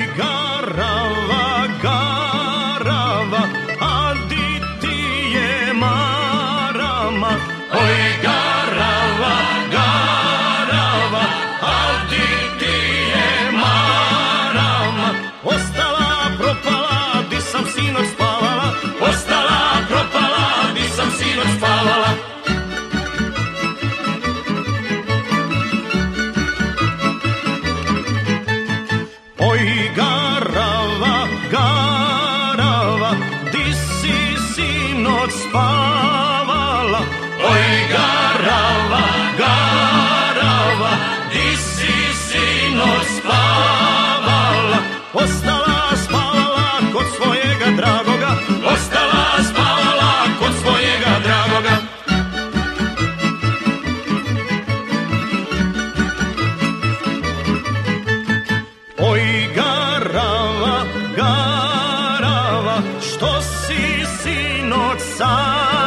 garava, garava, a di ti je marama. Oj, garava, garava, a di ti je marama. Ostala, propala, di sam sinoć spavala. Ostala, propala, di sam sinoć spavala. Oj, garava, garava, di si sinoć spavala. Oj, garava, garava, di si sinoć spavala. Ostala spavala kod svojega dragoga. Ostala spavala kod svojega dragoga. Oj, garava, garava, što si sinoć sam